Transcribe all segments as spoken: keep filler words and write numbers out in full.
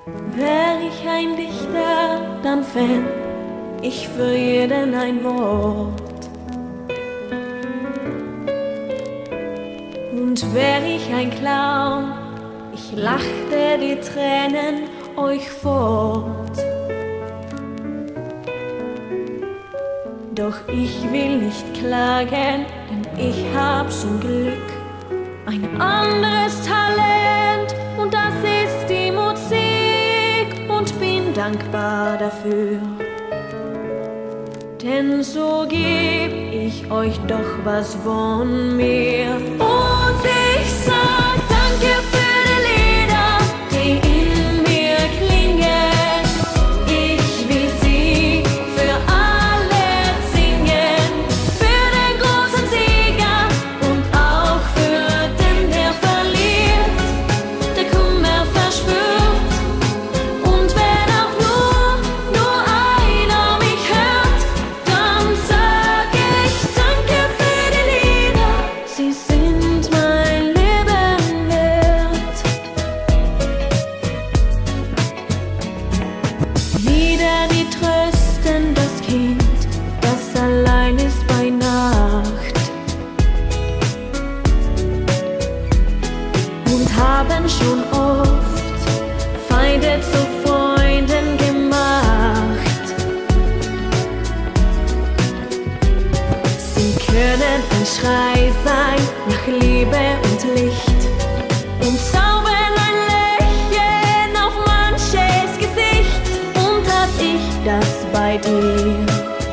Wär ich ein Dichter, dann fänd ich für jeden ein Wort. Und wär ich ein Clown, ich lachte die Tränen euch fort. Doch ich will nicht klagen, denn ich hab zum Glück ein anderes Talent, und das ist die Musik, und bin dankbar dafür. Denn so geb ich euch doch was von mir. Und ich sag danke für die Lieder, die in mir klingen. Ich will sie für alle singen, für den großen Sieger und auch für den, der verliert, der Kummer verspürt. Und wenn auch nur, nur einer mich hört, dann sag ich danke für die Lieder, sie sind mein Leben wert. Lieder, die trösten das Kind, das allein ist bei Nacht, und haben schon oft Feinde zu Freunden gemacht. Sie können ein Schrei sein nach Liebe und Licht und zaubern ein Lächeln auf manches Gesicht. Und hab ich das bei dir,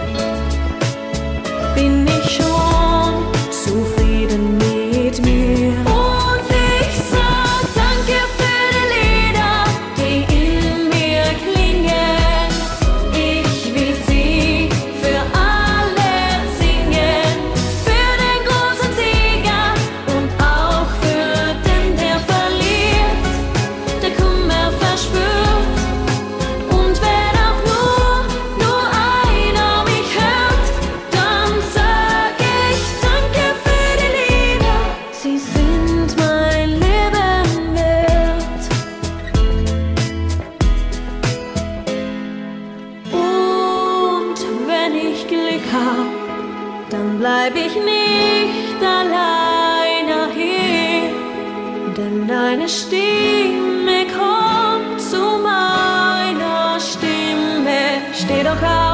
bin ich schon zufrieden mit mir. Und ich sag danke für die Lieder, die in mir klingen. Ich will sie für alle singen, für den großen Sieger und auch für den, der verliert, der Kummer verspürt. Und wenn auch nur, nur einer mich hört, dann sag ich danke für die Lieder, sie sind mein Leben wert. Und wenn ich Glück hab, dann bleib ich nicht alleine hier, denn deine Stimme kommt zu meiner Stimme. Steh doch auf.